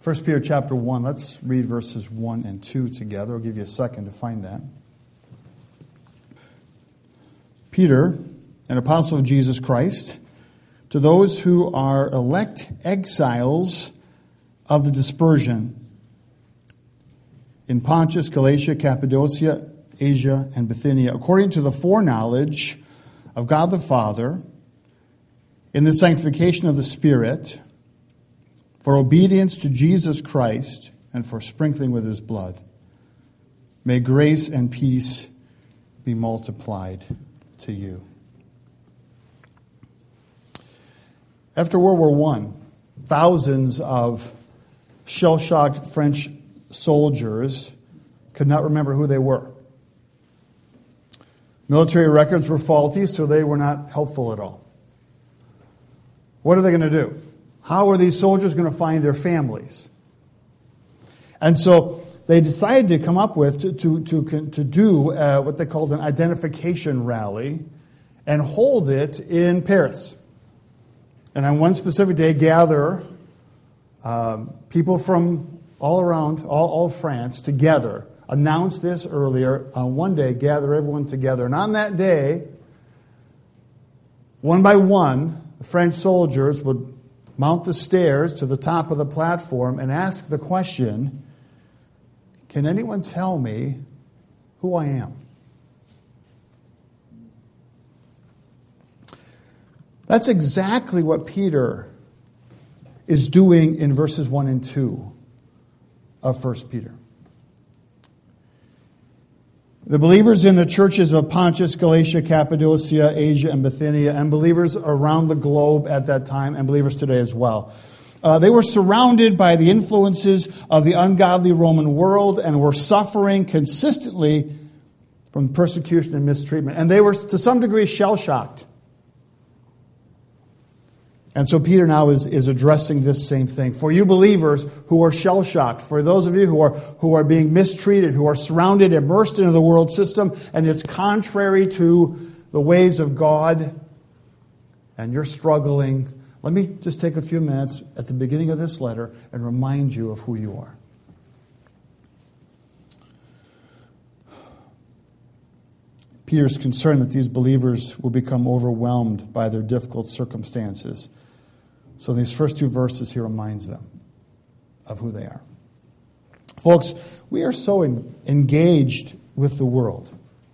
1 Peter chapter 1, let's read verses 1 and 2 together. I'll give you a second to find that. Peter, an apostle of Jesus Christ, to those who are elect exiles of the dispersion in Pontus, Galatia, Cappadocia, Asia, and Bithynia, according to the foreknowledge of God the Father, in the sanctification of the Spirit, for obedience to Jesus Christ, and for sprinkling with his blood. May grace and peace be multiplied to you. After World War I, thousands of shell-shocked French soldiers could not remember who they were. Military records were faulty, so they were not helpful at all. What are they going to do? How are these soldiers going to find their families? And so they decided to come up with, to do what they called an identification rally and hold it in Paris. And on one specific day, gather people from all around, all of France together. Announced this earlier. On one day, gather everyone together. And on that day, one by one, the French soldiers would mount the stairs to the top of the platform and ask the question, can anyone tell me who I am? That's exactly what Peter is doing in verses 1 and 2 of 1 Peter. The believers in the churches of Pontus, Galatia, Cappadocia, Asia, and Bithynia, and believers around the globe at that time, and believers today as well. They were surrounded by the influences of the ungodly Roman world and were suffering consistently from persecution and mistreatment. And they were, to some degree, shell-shocked. And so Peter now is addressing this same thing. For you believers who are shell-shocked, for those of you who are being mistreated, who are surrounded, immersed into the world system, and it's contrary to the ways of God, and you're struggling, let me just take a few minutes at the beginning of this letter and remind you of who you are. Peter's concerned that these believers will become overwhelmed by their difficult circumstances. So in these first two verses, he reminds them of who they are. Folks, we are so engaged with the world.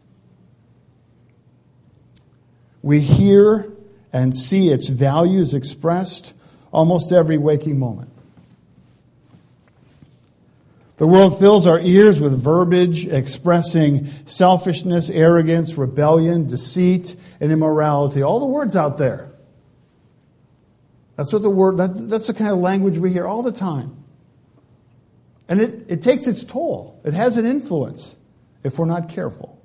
We hear and see its values expressed almost every waking moment. The world fills our ears with verbiage expressing selfishness, arrogance, rebellion, deceit, and immorality. All the words out there. That's the kind of language we hear all the time. And it takes its toll. It has an influence if we're not careful.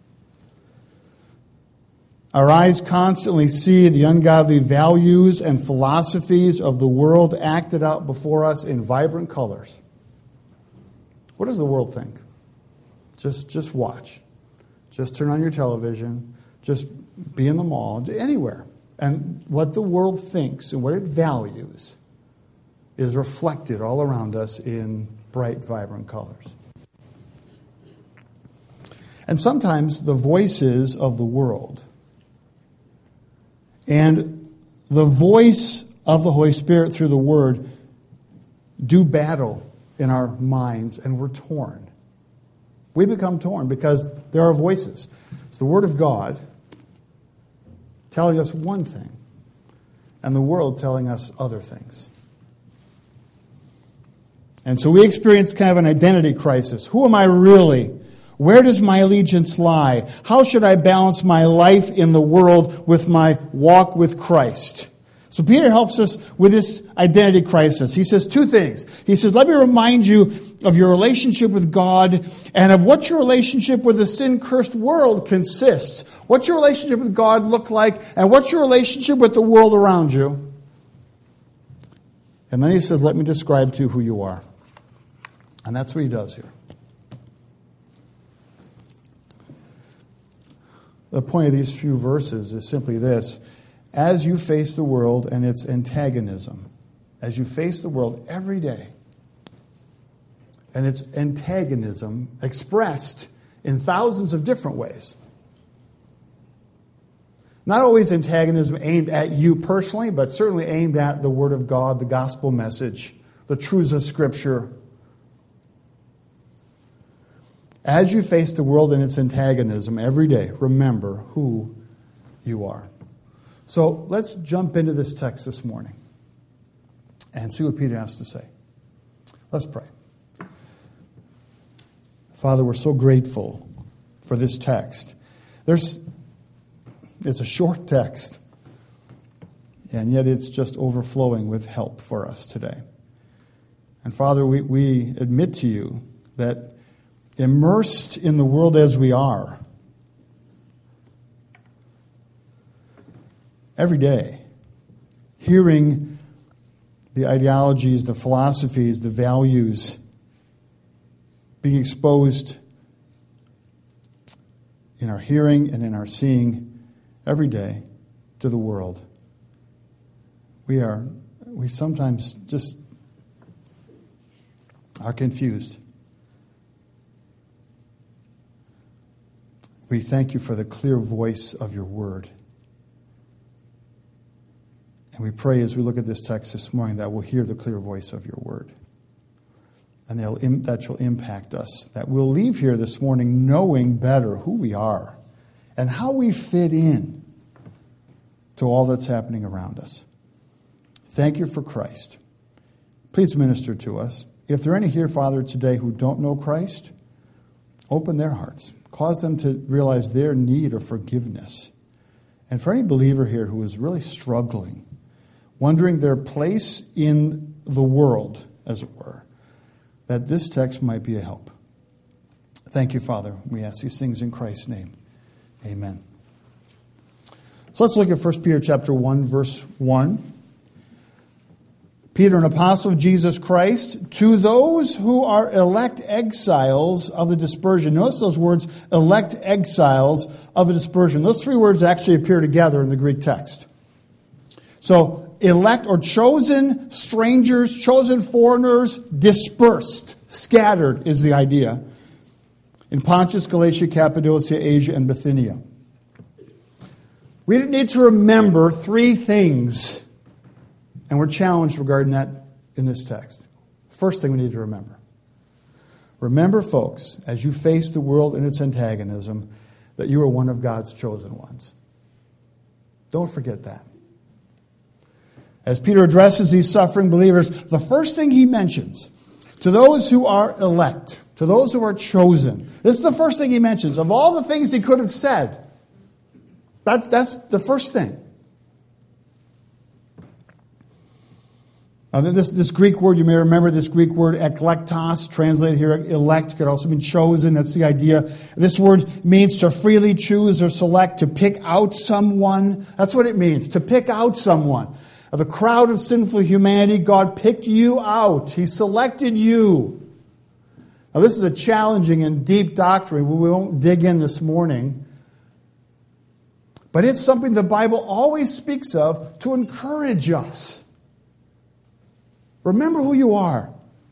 Our eyes constantly see the ungodly values and philosophies of the world acted out before us in vibrant colors. What does the world think? Just watch. Just turn on your television. Just be in the mall. Anywhere. And what the world thinks and what it values is reflected all around us in bright, vibrant colors. And sometimes the voices of the world and the voice of the Holy Spirit through the Word do battle in our minds, and we're torn. We become torn because there are voices. It's the Word of God telling us one thing, and the world telling us other things. And so we experience kind of an identity crisis. Who am I really? Where does my allegiance lie? How should I balance my life in the world with my walk with Christ? So Peter helps us with this identity crisis. He says two things. He says, let me remind you of your relationship with God and of what your relationship with the sin-cursed world consists. What's your relationship with God look like, and what's your relationship with the world around you? And then he says, let me describe to you who you are. And that's what he does here. The point of these few verses is simply this. As you face the world and its antagonism, as you face the world every day, and its antagonism expressed in thousands of different ways. Not always antagonism aimed at you personally, but certainly aimed at the Word of God, the gospel message, the truths of Scripture. As you face the world and its antagonism every day, remember who you are. So let's jump into this text this morning and see what Peter has to say. Let's pray. Father, we're so grateful for this text. It's a short text, and yet it's just overflowing with help for us today. And Father, we admit to you that immersed in the world as we are, every day, hearing the ideologies, the philosophies, the values being exposed in our hearing and in our seeing every day to the world. We sometimes just are confused. We thank you for the clear voice of your word. And we pray as we look at this text this morning that we'll hear the clear voice of your word. And that shall impact us. That we'll leave here this morning knowing better who we are and how we fit in to all that's happening around us. Thank you for Christ. Please minister to us. If there are any here, Father, today who don't know Christ, open their hearts. Cause them to realize their need of forgiveness. And for any believer here who is really struggling, wondering their place in the world, as it were, that this text might be a help. Thank you, Father. We ask these things in Christ's name. Amen. So let's look at 1 Peter chapter 1, verse 1. Peter, an apostle of Jesus Christ, to those who are elect exiles of the dispersion. Notice those words, elect exiles of the dispersion. Those three words actually appear together in the Greek text. So, elect or chosen strangers, chosen foreigners, dispersed, scattered is the idea. In Pontus, Galatia, Cappadocia, Asia, and Bithynia. We need to remember three things, and we're challenged regarding that in this text. First thing we need to remember. Remember, folks, as you face the world and its antagonism, that you are one of God's chosen ones. Don't forget that. As Peter addresses these suffering believers, the first thing he mentions, to those who are elect, to those who are chosen, this is the first thing he mentions. Of all the things he could have said, that's the first thing. This Greek word, you may remember this Greek word eklektos, translated here, elect, could also mean chosen. That's the idea. This word means to freely choose or select, to pick out someone. That's what it means, to pick out someone. Of the crowd of sinful humanity, God picked you out. He selected you. Now, this is a challenging and deep doctrine. We won't dig in this morning. But it's something the Bible always speaks of to encourage us. Remember who you are.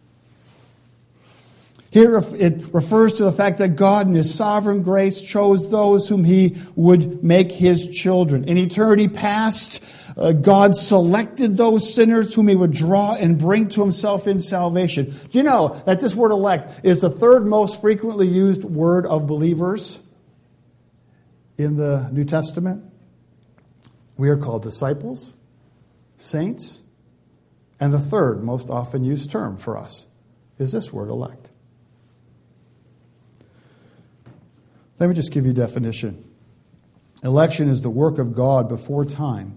Here it refers to the fact that God in His sovereign grace chose those whom He would make His children. In eternity past, God selected those sinners whom He would draw and bring to Himself in salvation. Do you know that this word elect is the third most frequently used word of believers in the New Testament? We are called disciples, saints, and the third most often used term for us is this word, elect. Let me just give you a definition. Election is the work of God before time,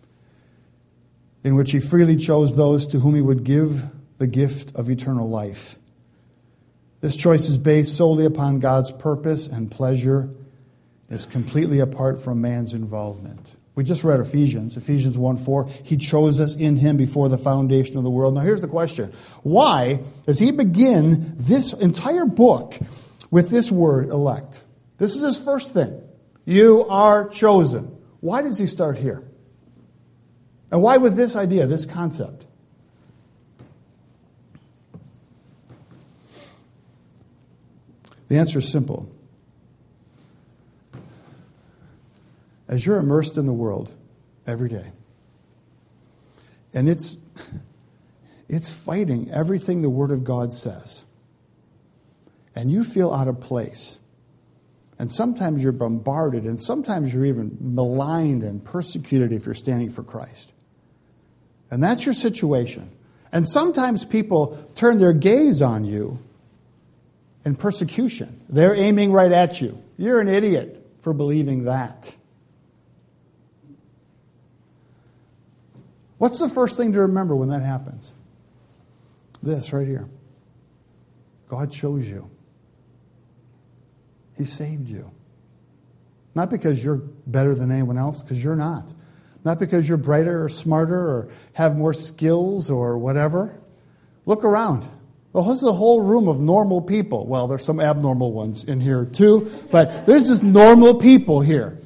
in which He freely chose those to whom He would give the gift of eternal life. This choice is based solely upon God's purpose and pleasure. It is completely apart from man's involvement. We just read Ephesians 1:4. He chose us in Him before the foundation of the world. Now here's the question. Why does he begin this entire book with this word, elect? This is his first thing. You are chosen. Why does he start here? And why with this idea, this concept? The answer is simple. As you're immersed in the world every day, and it's fighting everything the Word of God says, and you feel out of place, and sometimes you're bombarded, and sometimes you're even maligned and persecuted if you're standing for Christ. And that's your situation. And sometimes people turn their gaze on you in persecution. They're aiming right at you. You're an idiot for believing that. What's the first thing to remember when that happens? This right here. God chose you. He saved you. Not because you're better than anyone else, because you're not. Not because you're brighter or smarter or have more skills or whatever. Look around. Well, this is a whole room of normal people. Well, there's some abnormal ones in here too, but there's just normal people here.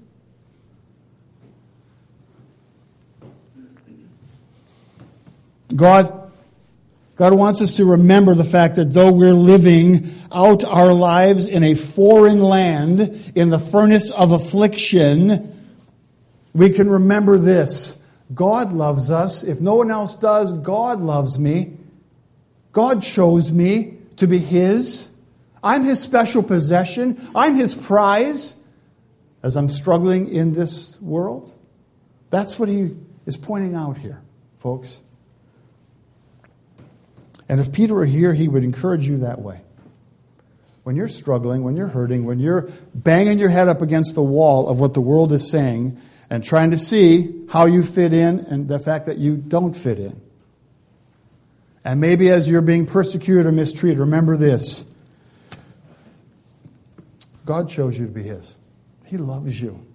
God wants us to remember the fact that though we're living out our lives in a foreign land, in the furnace of affliction, we can remember this. God loves us. If no one else does, God loves me. God chose me to be His. I'm His special possession. I'm His prize as I'm struggling in this world. That's what He is pointing out here, folks. And if Peter were here, he would encourage you that way. When you're struggling, when you're hurting, when you're banging your head up against the wall of what the world is saying and trying to see how you fit in and the fact that you don't fit in. And maybe as you're being persecuted or mistreated, remember this. God chose you to be His. He loves you.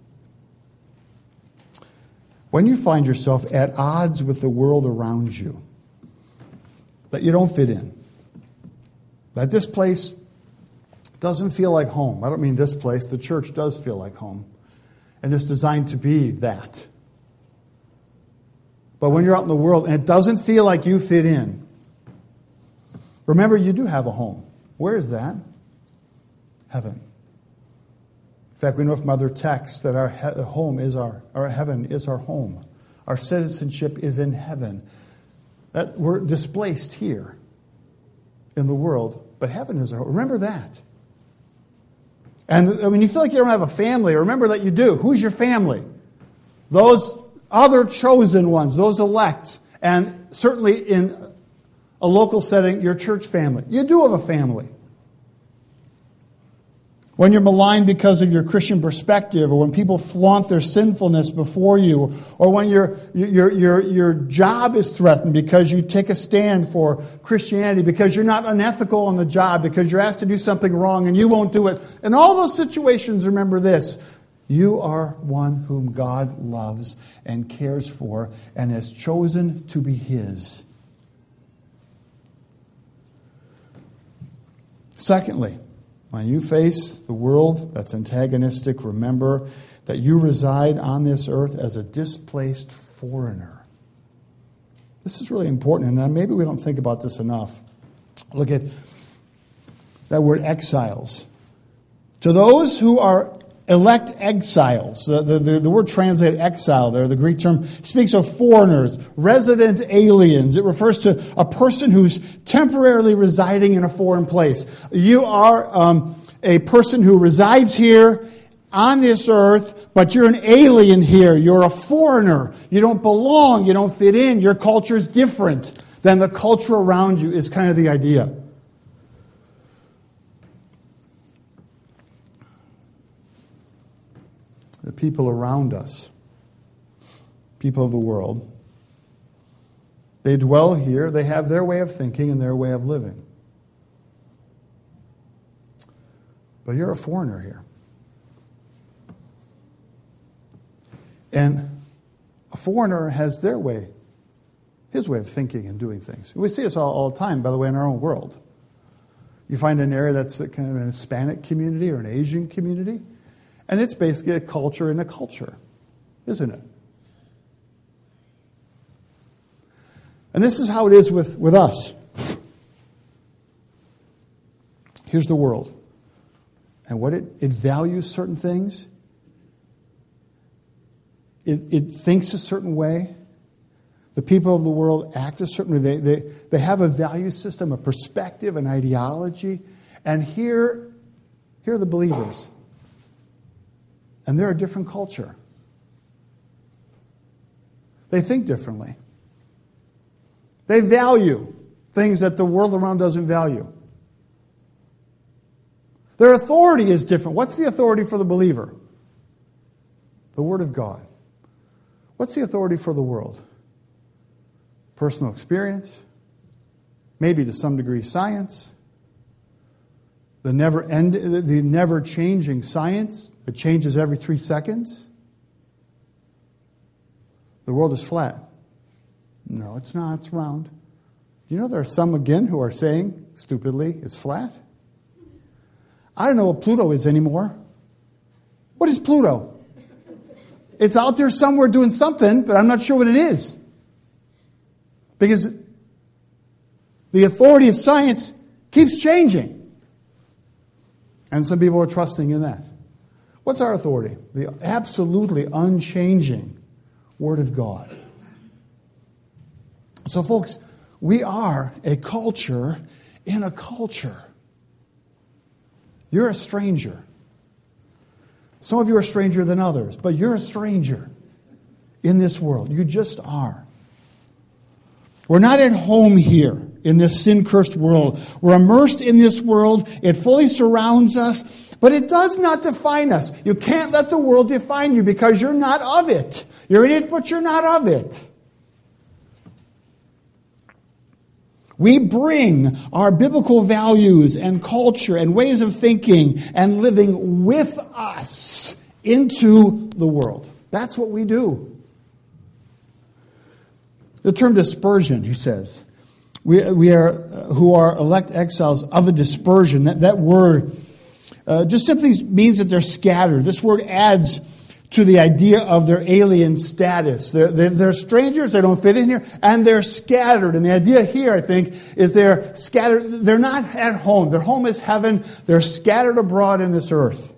When you find yourself at odds with the world around you, that you don't fit in, that this place doesn't feel like home. I don't mean this place. The church does feel like home. And it's designed to be that. But when you're out in the world and it doesn't feel like you fit in, remember you do have a home. Where is that? Heaven. In fact, we know from other texts that our home is our heaven is our home. Our citizenship is in heaven. That we're displaced here in the world, but heaven is our home. Remember that. And when you feel like you don't have a family, remember that you do. Who's your family? Those other chosen ones, those elect, and certainly in a local setting, your church family. You do have a family. When you're maligned because of your Christian perspective, or when people flaunt their sinfulness before you, or when your job is threatened because you take a stand for Christianity, because you're not unethical on the job, because you're asked to do something wrong and you won't do it. In all those situations, remember this. You are one whom God loves and cares for and has chosen to be His. Secondly, when you face the world that's antagonistic, remember that you reside on this earth as a displaced foreigner. This is really important, and maybe we don't think about this enough. Look at that word exiles. To those who are elect exiles, the word translated exile there, the Greek term, speaks of foreigners, resident aliens. It refers to a person who's temporarily residing in a foreign place. You are a person who resides here on this earth, but you're an alien here. You're a foreigner. You don't belong. You don't fit in. Your culture is different than the culture around you is kind of the idea. The people around us, people of the world, they dwell here, they have their way of thinking and their way of living. But you're a foreigner here. And a foreigner has their way, his way of thinking and doing things. We see this all the time, by the way, in our own world. You find an area that's kind of an Hispanic community or an Asian community, and it's basically a culture in a culture, isn't it? And this is how it is with us. Here's the world. and what it values certain things. It thinks a certain way. The people of the world act a certain way. They have a value system, a perspective, an ideology. And here are the believers. And they're a different culture. They think differently. They value things that the world around doesn't value. Their authority is different. What's the authority for the believer? The Word of God. What's the authority for the world? Personal experience, maybe to some degree science, the never-changing science that changes every 3 seconds. The world is flat. No, it's not. It's round. You know there are some, again, who are saying, stupidly, it's flat? I don't know what Pluto is anymore. What is Pluto? It's out there somewhere doing something, but I'm not sure what it is. Because the authority of science keeps changing. And some people are trusting in that. What's our authority? The absolutely unchanging Word of God. So, folks, we are a culture in a culture. You're a stranger. Some of you are stranger than others, but you're a stranger in this world. You just are. We're not at home here in this sin-cursed world. We're immersed in this world. It fully surrounds us, but it does not define us. You can't let the world define you because you're not of it. You're in it, but you're not of it. We bring our biblical values and culture and ways of thinking and living with us into the world. That's what we do. The term dispersion, he says, we are who are elect exiles of a dispersion. That word just simply means that they're scattered. This word adds to the idea of their alien status. They're strangers, they don't fit in here, and they're scattered. And the idea here, I think, is they're scattered. They're not at home. Their home is heaven. They're scattered abroad in this earth.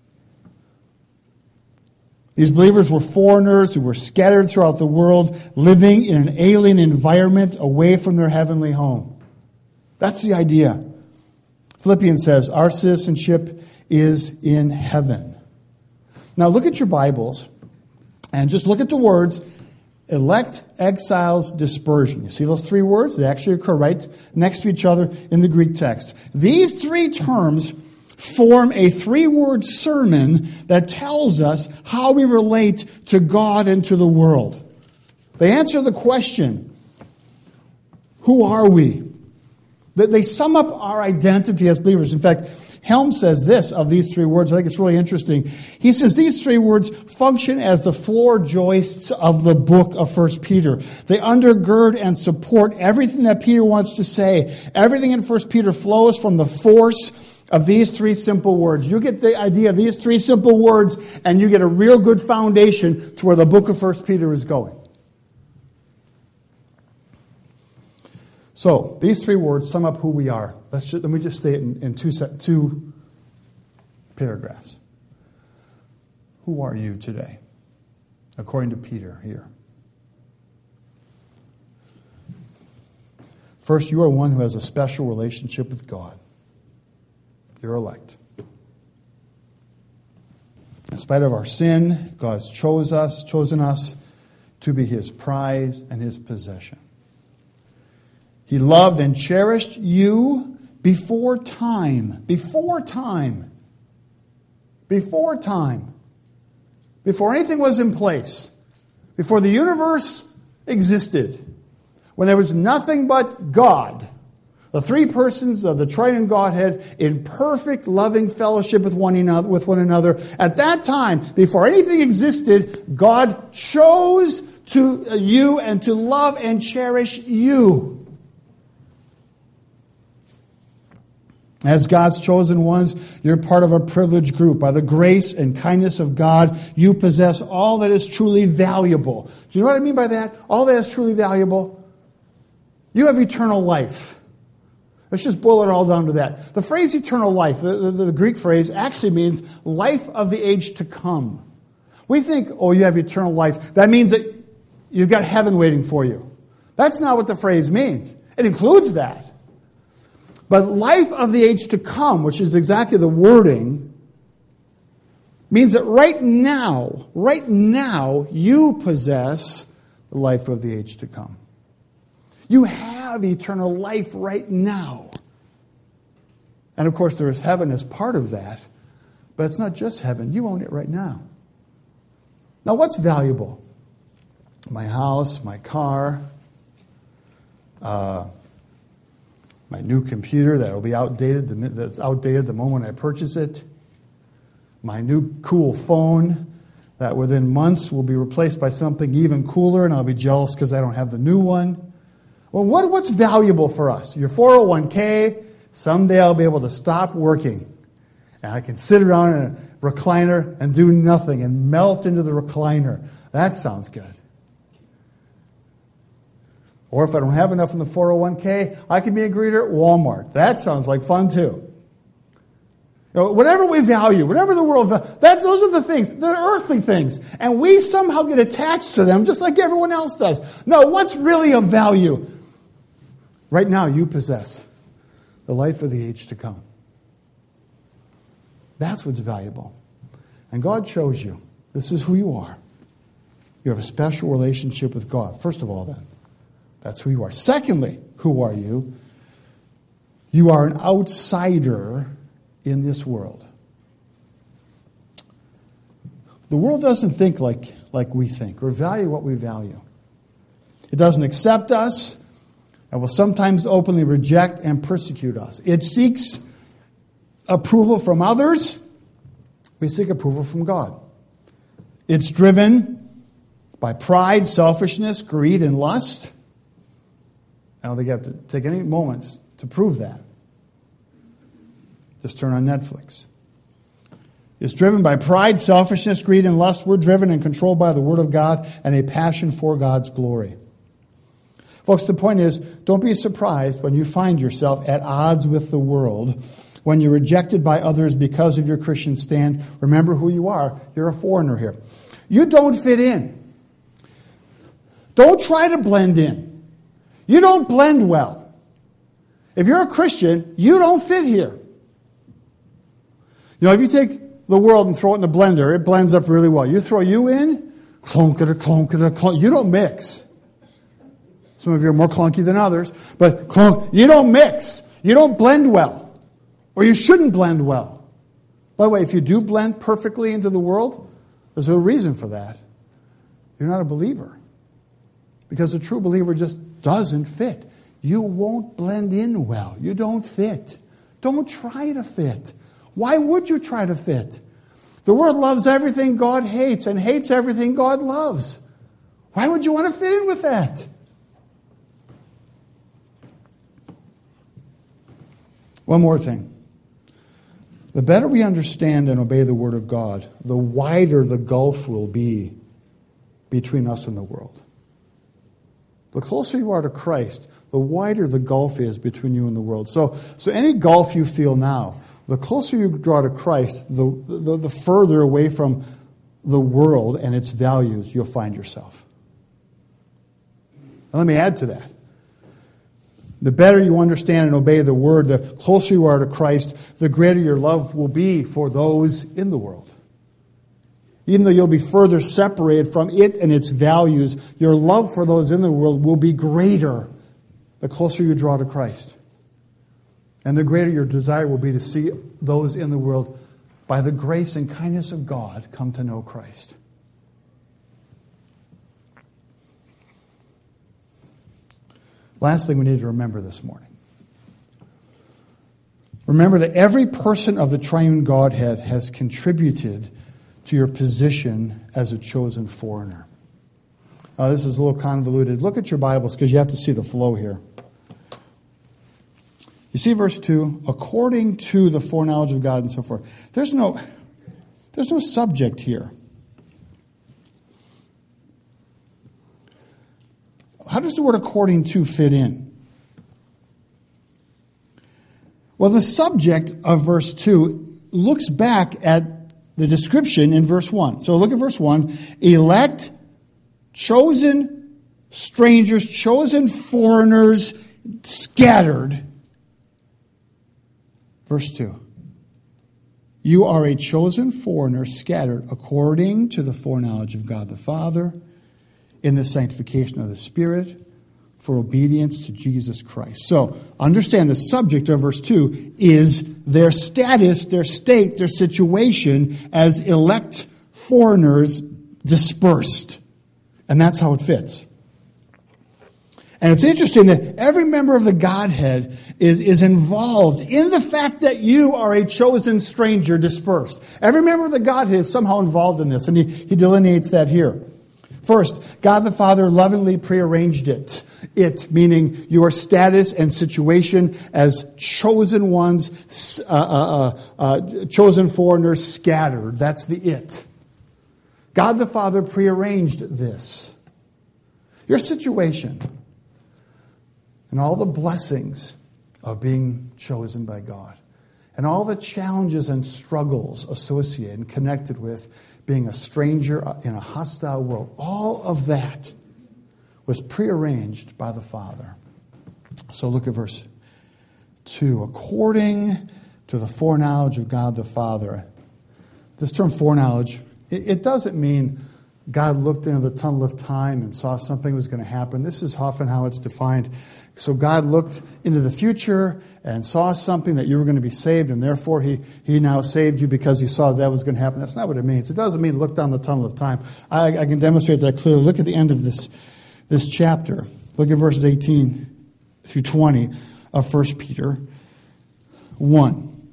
These believers were foreigners who were scattered throughout the world, living in an alien environment away from their heavenly home. That's the idea. Philippians says, our citizenship is in heaven. Now look at your Bibles and just look at the words elect, exiles, dispersion. You see those 3 words? They actually occur right next to each other in the Greek text. These 3 terms form a 3-word sermon that tells us how we relate to God and to the world. They answer the question, who are we? They sum up our identity as believers. In fact, Helm says this of these 3 words. I think it's really interesting. He says these 3 words function as the floor joists of the book of 1 Peter. They undergird and support everything that Peter wants to say. Everything in 1 Peter flows from the force of these 3 simple words. You get the idea of these 3 simple words, and you get a real good foundation to where the book of 1 Peter is going. So, these 3 words sum up who we are. Let me just state it in 2 paragraphs. Who are you today? According to Peter here. First, you are one who has a special relationship with God. You're elect. In spite of our sin, God's chosen us to be His prize and His possession. He loved and cherished you before time. Before time. Before time. Before anything was in place. Before the universe existed. When there was nothing but God. The 3 persons of the Triune Godhead in perfect loving fellowship with one another. At that time, before anything existed, God chose you and to love and cherish you. As God's chosen ones, you're part of a privileged group. By the grace and kindness of God, you possess all that is truly valuable. Do you know what I mean by that? All that is truly valuable? You have eternal life. Let's just boil it all down to that. The phrase eternal life, the Greek phrase, actually means life of the age to come. We think, oh, you have eternal life. That means that you've got heaven waiting for you. That's not what the phrase means. It includes that. But life of the age to come, which is exactly the wording, means that right now, you possess the life of the age to come. You have eternal life right now. And of course, there is heaven as part of that. But it's not just heaven. You own it right now. Now, what's valuable? My house, my car, my new computer that will be that's outdated the moment I purchase it, my new cool phone that within months will be replaced by something even cooler, and I'll be jealous because I don't have the new one. Well, what's valuable for us? Your 401k, someday I'll be able to stop working. And I can sit around in a recliner and do nothing and melt into the recliner. That sounds good. Or if I don't have enough in the 401k, I can be a greeter at Walmart. That sounds like fun too. Whatever we value, whatever the world values, those are the things, the earthly things. And we somehow get attached to them just like everyone else does. No, what's really of value? Right now, you possess the life of the age to come. That's what's valuable. And God chose you. This is who you are. You have a special relationship with God. First of all, then, that's who you are. Secondly, who are you? You are an outsider in this world. The world doesn't think like we think or value what we value. It doesn't accept us and will sometimes openly reject and persecute us. It seeks approval from others. We seek approval from God. It's driven by pride, selfishness, greed, and lust. I don't think you have to take any moments to prove that. Just turn on Netflix. It's driven by pride, selfishness, greed, and lust. We're driven and controlled by the Word of God and a passion for God's glory. Folks, the point is, don't be surprised when you find yourself at odds with the world, when you're rejected by others because of your Christian stand. Remember who you are. You're a foreigner here. You don't fit in. Don't try to blend in. You don't blend well. If you're a Christian, you don't fit here. If you take the world and throw it in a blender, it blends up really well. You throw you in, clunk-a-da, clunk-a-da, clunk. You don't mix. Some of you are more clunky than others, but you don't mix. You don't blend well. Or you shouldn't blend well. By the way, if you do blend perfectly into the world, there's a reason for that. You're not a believer. Because a true believer just doesn't fit. You won't blend in well. You don't fit. Don't try to fit. Why would you try to fit? The world loves everything God hates and hates everything God loves. Why would you want to fit in with that? One more thing. The better we understand and obey the Word of God, the wider the gulf will be between us and the world. The closer you are to Christ, the wider the gulf is between you and the world. So any gulf you feel now, the closer you draw to Christ, the further away from the world and its values you'll find yourself. And let me add to that. The better you understand and obey the Word, the closer you are to Christ, the greater your love will be for those in the world. Even though you'll be further separated from it and its values, your love for those in the world will be greater the closer you draw to Christ. And the greater your desire will be to see those in the world, by the grace and kindness of God, come to know Christ. Last thing we need to remember this morning. Remember that every person of the triune Godhead has contributed to your position as a chosen foreigner. This is a little convoluted. Look at your Bibles because you have to see the flow here. You see verse 2, according to the foreknowledge of God and so forth. There's no subject here. How does the word according to fit in? Well, the subject of verse 2 looks back at the description in verse 1. So look at verse 1. Elect, chosen strangers, chosen foreigners, scattered. Verse 2. You are a chosen foreigner, scattered according to the foreknowledge of God the Father, in the sanctification of the Spirit, for obedience to Jesus Christ. So, understand the subject of verse 2 is their status, their state, their situation as elect foreigners dispersed. And that's how it fits. And it's interesting that every member of the Godhead is involved in the fact that you are a chosen stranger dispersed. Every member of the Godhead is somehow involved in this, and he delineates that here. First, God the Father lovingly prearranged it. It, meaning your status and situation as chosen ones, chosen foreigners scattered. That's the it. God the Father prearranged this. Your situation and all the blessings of being chosen by God and all the challenges and struggles associated and connected with being a stranger in a hostile world, all of that was prearranged by the Father. So look at verse 2. According to the foreknowledge of God the Father. This term foreknowledge, it doesn't mean God looked into the tunnel of time and saw something was going to happen. This is often how it's defined. So God looked into the future and saw something that you were going to be saved, and therefore He now saved you because He saw that was going to happen. That's not what it means. It doesn't mean look down the tunnel of time. I can demonstrate that clearly. Look at the end of this chapter. Look at verses 18 through 20 of 1 Peter 1.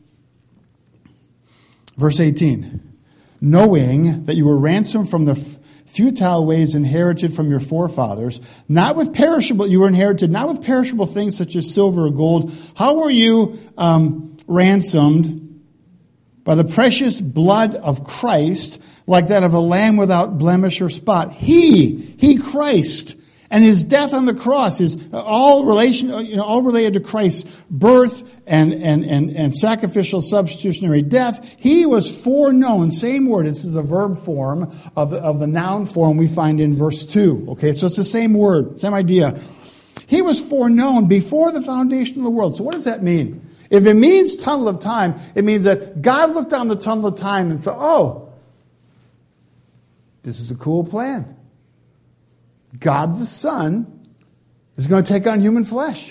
Verse 18. Knowing that you were ransomed from the futile ways inherited from your forefathers, you were inherited not with perishable things such as silver or gold. How were you ransomed? By the precious blood of Christ, like that of a lamb without blemish or spot. He, Christ, and His death on the cross is all related to Christ's birth and sacrificial substitutionary death. He was foreknown. Same word. This is a verb form of the noun form we find in verse 2. Okay, so it's the same word, same idea. He was foreknown before the foundation of the world. So what does that mean? If it means tunnel of time, it means that God looked down the tunnel of time and thought, oh, this is a cool plan. God the Son is going to take on human flesh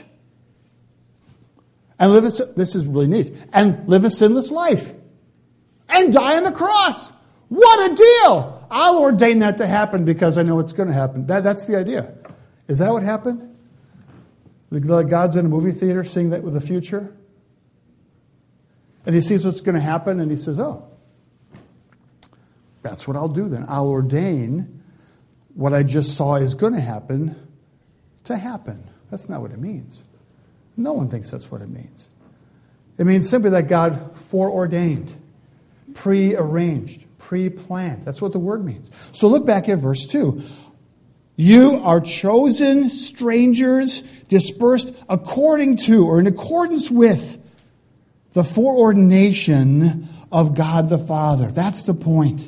and this is really neat, and live a sinless life and die on the cross. What a deal! I'll ordain that to happen because I know it's going to happen. That's the idea. Is that what happened? Like God's in a movie theater seeing that with the future, and He sees what's going to happen, and He says, oh, that's what I'll do then. I'll ordain what I just saw is going to happen. That's not what it means. No one thinks that's what it means. It means simply that God foreordained, prearranged, pre-planned. That's what the word means. So look back at verse 2. You are chosen strangers, dispersed according to or in accordance with the foreordination of God the Father. That's the point.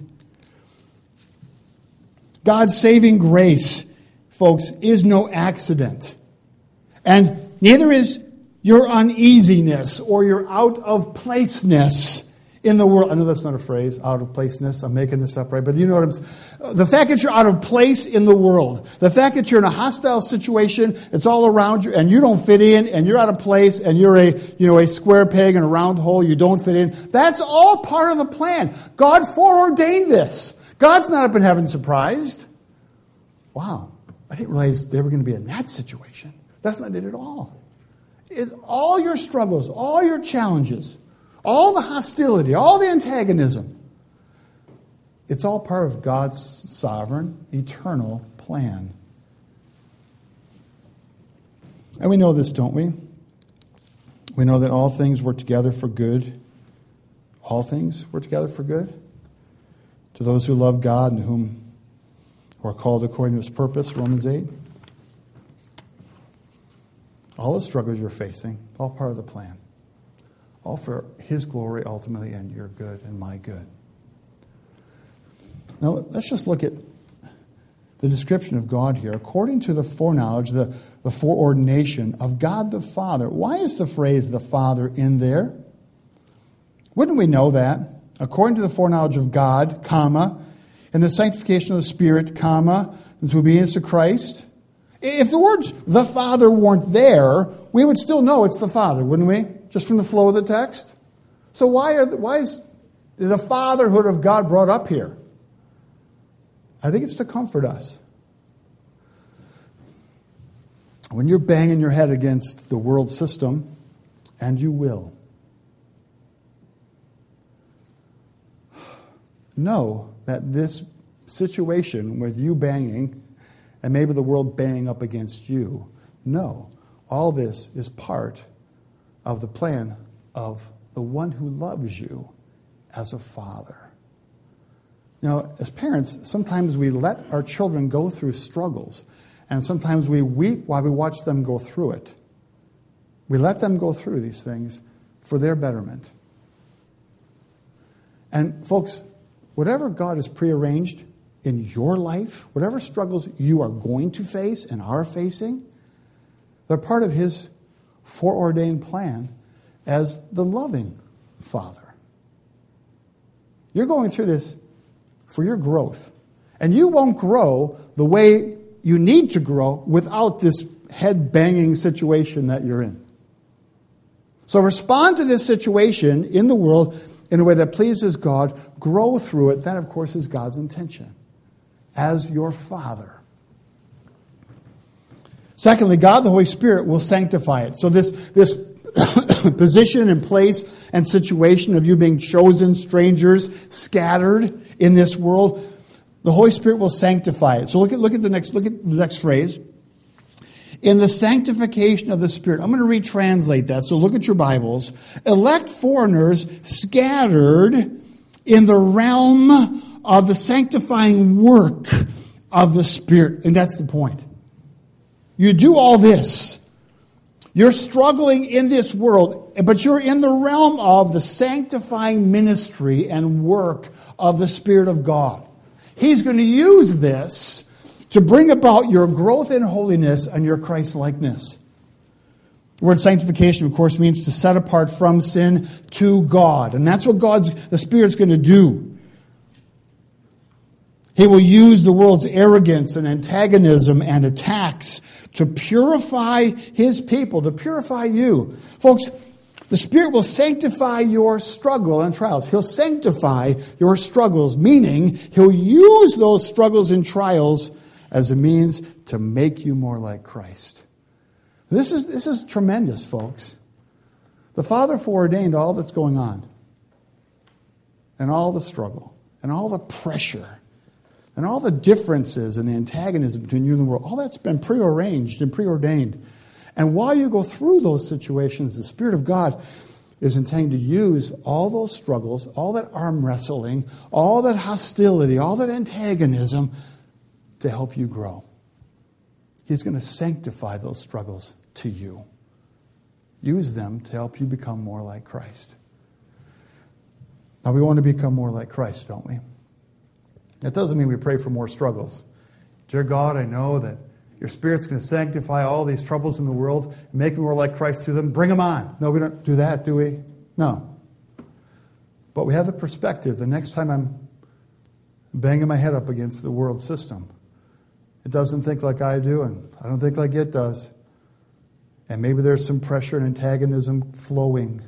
God's saving grace, folks, is no accident. And neither is your uneasiness or your out of placeness in the world. I know that's not a phrase, out of placeness. I'm making this up, right? But you know what I'm saying. The fact that you're out of place in the world, the fact that you're in a hostile situation, it's all around you, and you don't fit in, and you're out of place, and you're a square peg in a round hole, you don't fit in. That's all part of the plan. God foreordained this. God's not up in heaven surprised. Wow, I didn't realize they were going to be in that situation. That's not it at all. All your struggles, all your challenges, all the hostility, all the antagonism, it's all part of God's sovereign, eternal plan. And we know this, don't we? We know that all things work together for good. All things work together for good to those who love God and who are called according to His purpose, Romans 8. All the struggles you're facing, all part of the plan. all for His glory ultimately and your good and my good. Now, let's just look at the description of God here. According to the foreknowledge, the foreordination of God the Father. Why is the phrase the Father in there? Wouldn't we know that? According to the foreknowledge of God, comma, and the sanctification of the Spirit, comma, into obedience to Christ. If the words the Father weren't there, we would still know it's the Father, wouldn't we? Just from the flow of the text. So why is the fatherhood of God brought up here? I think it's to comfort us. When you're banging your head against the world system, and you will, know that this situation with you banging and maybe the world banging up against you, no, all this is part of the plan of the one who loves you as a father. Now, as parents, sometimes we let our children go through struggles, and sometimes we weep while we watch them go through it. We let them go through these things for their betterment. And folks, whatever God has prearranged in your life, whatever struggles you are going to face and are facing, they're part of His foreordained plan as the loving Father. You're going through this for your growth. And you won't grow the way you need to grow without this head-banging situation that you're in. So respond to this situation in the world in a way that pleases God. Grow through it. That, of course, is God's intention as your Father. Secondly, God, the Holy Spirit, will sanctify it. So this position and place and situation of you being chosen, strangers, scattered in this world, the Holy Spirit will sanctify it. So look at the next phrase. In the sanctification of the Spirit. I'm going to retranslate that. So look at your Bibles. Elect foreigners scattered in the realm of the sanctifying work of the Spirit. And that's the point. You do all this. You're struggling in this world, but you're in the realm of the sanctifying ministry and work of the Spirit of God. He's going to use this to bring about your growth in holiness and your Christ-likeness. The word sanctification, of course, means to set apart from sin to God. And that's what the Spirit's going to do. He will use the world's arrogance and antagonism and attacks to purify His people, to purify you. Folks, the Spirit will sanctify your struggle and trials. He'll sanctify your struggles, meaning He'll use those struggles and trials as a means to make you more like Christ. This is tremendous, folks. The Father foreordained all that's going on, and all the struggle, and all the pressure, and all the differences and the antagonism between you and the world. All that's been prearranged and preordained. And while you go through those situations, the Spirit of God is intending to use all those struggles, all that arm wrestling, all that hostility, all that antagonism to help you grow. He's going to sanctify those struggles to you. Use them to help you become more like Christ. Now, we want to become more like Christ, don't we? That doesn't mean we pray for more struggles. Dear God, I know that your Spirit's going to sanctify all these troubles in the world and make me more like Christ through them. Bring them on. No, we don't do that, do we? No. But we have the perspective the next time I'm banging my head up against the world system, it doesn't think like I do, and I don't think like it does. And maybe there's some pressure and antagonism flowing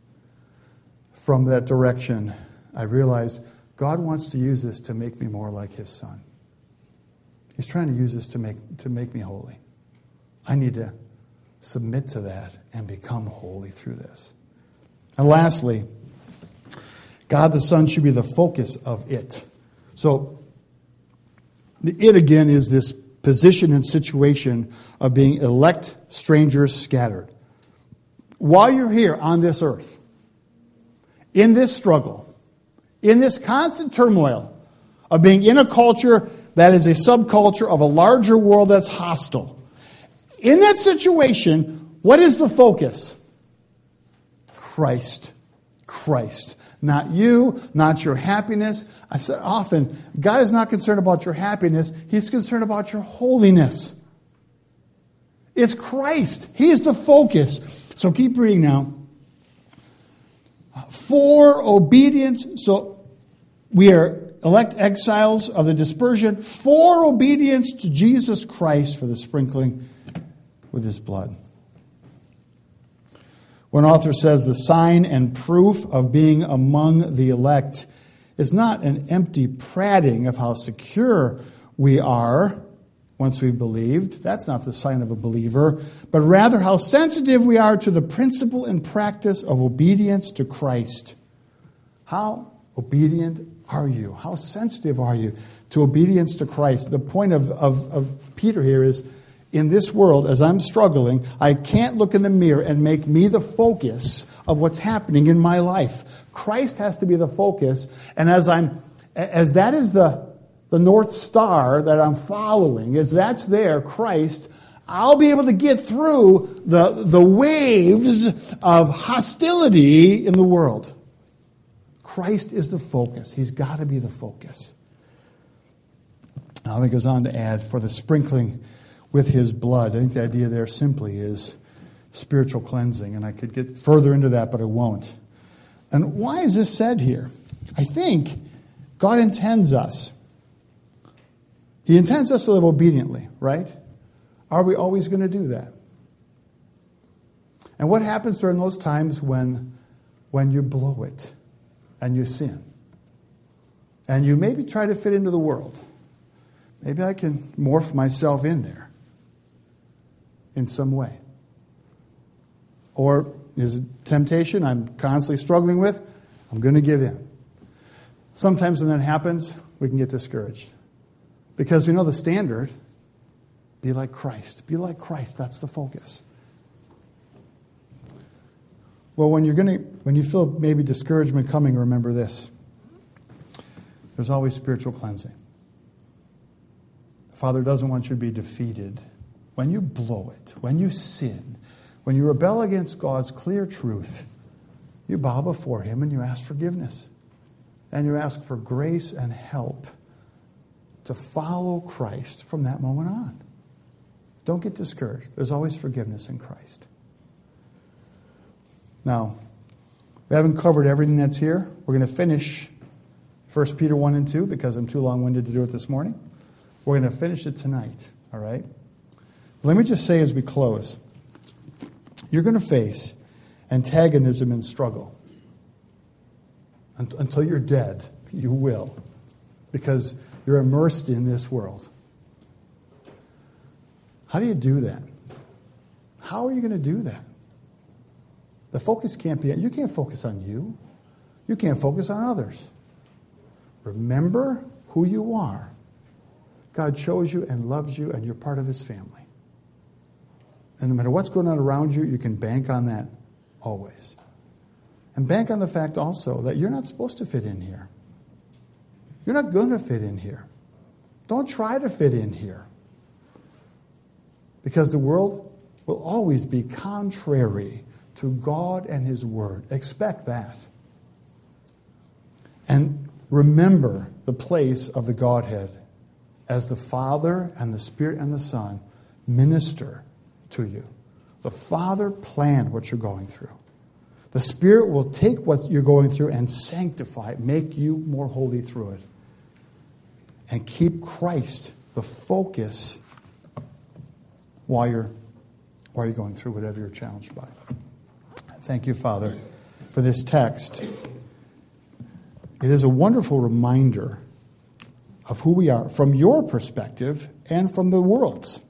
from that direction. I realize God wants to use this to make me more like His Son. He's trying to use this to make me holy. I need to submit to that and become holy through this. And lastly, God the Son should be the focus of it. So, it again is this position and situation of being elect strangers scattered. While you're here on this earth, in this struggle, in this constant turmoil of being in a culture that is a subculture of a larger world that's hostile, in that situation, what is the focus? Christ. Christ. Not you, not your happiness. I've said often, God is not concerned about your happiness. He's concerned about your holiness. It's Christ. He's the focus. So keep reading now. For obedience, so we are elect exiles of the dispersion for obedience to Jesus Christ for the sprinkling with his blood. One author says the sign and proof of being among the elect is not an empty prating of how secure we are once we've believed. That's not the sign of a believer, but rather how sensitive we are to the principle and practice of obedience to Christ. How obedient are you? How sensitive are you to obedience to Christ? The point of Peter here is, in this world, as I'm struggling, I can't look in the mirror and make me the focus of what's happening in my life. Christ has to be the focus, and as that is the North Star that I'm following, as that's there, Christ, I'll be able to get through the waves of hostility in the world. Christ is the focus. He's got to be the focus. Now he goes on to add, for the sprinkling with his blood. I think the idea there simply is spiritual cleansing, and I could get further into that, but I won't. And why is this said here? I think God intends us. He intends us to live obediently, right? Are we always going to do that? And what happens during those times when you blow it and you sin? And you maybe try to fit into the world. Maybe I can morph myself in there in some way. Or is it temptation I'm constantly struggling with? I'm going to give in. Sometimes when that happens, we can get discouraged. Because we know the standard, be like Christ. Be like Christ, that's the focus. Well, when you feel maybe discouragement coming, remember this. There's always spiritual cleansing. The Father doesn't want you to be defeated. When you blow it, when you sin, when you rebel against God's clear truth, you bow before him and you ask forgiveness. And you ask for grace and help to follow Christ from that moment on. Don't get discouraged. There's always forgiveness in Christ. Now, we haven't covered everything that's here. We're going to finish 1 Peter 1 and 2 because I'm too long-winded to do it this morning. We're going to finish it tonight, all right? Let me just say as we close, you're going to face antagonism and struggle. Until you're dead, you will, because you're immersed in this world. How do you do that? How are you going to do that? The focus can't be, you can't focus on you. You can't focus on others. Remember who you are. God chose you and loves you, and you're part of his family. And no matter what's going on around you, you can bank on that always. And bank on the fact also that you're not supposed to fit in here. You're not going to fit in here. Don't try to fit in here. Because the world will always be contrary to God and his word. Expect that. And remember the place of the Godhead as the Father and the Spirit and the Son minister to you. The Father planned what you're going through. The Spirit will take what you're going through and sanctify it, make you more holy through it. And keep Christ the focus while you're going through whatever you're challenged by. Thank you, Father, for this text. It is a wonderful reminder of who we are from your perspective and from the world's.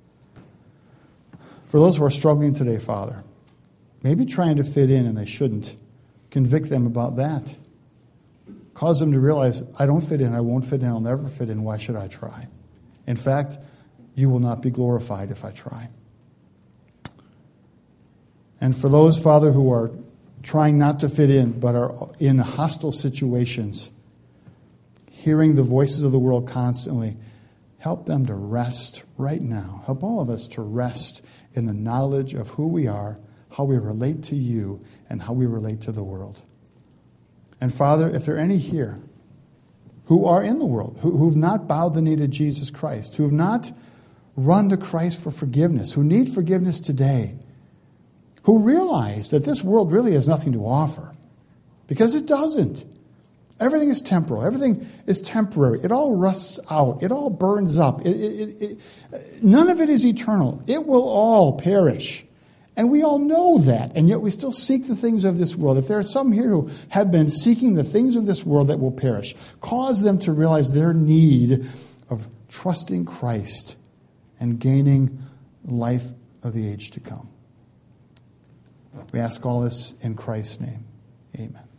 For those who are struggling today, Father, maybe trying to fit in and they shouldn't, convict them about that. Cause them to realize, I don't fit in, I won't fit in, I'll never fit in, why should I try? In fact, you will not be glorified if I try. And for those, Father, who are trying not to fit in, but are in hostile situations, hearing the voices of the world constantly, help them to rest right now. Help all of us to rest in the knowledge of who we are, how we relate to you and how we relate to the world. And Father, if there are any here who are in the world, who've not bowed the knee to Jesus Christ, who have not run to Christ for forgiveness, who need forgiveness today, who realize that this world really has nothing to offer, because it doesn't. Everything is temporal. Everything is temporary. It all rusts out. It all burns up. None of it is eternal. It will all perish. And we all know that, and yet we still seek the things of this world. If there are some here who have been seeking the things of this world that will perish, cause them to realize their need of trusting Christ and gaining life of the age to come. We ask all this in Christ's name. Amen.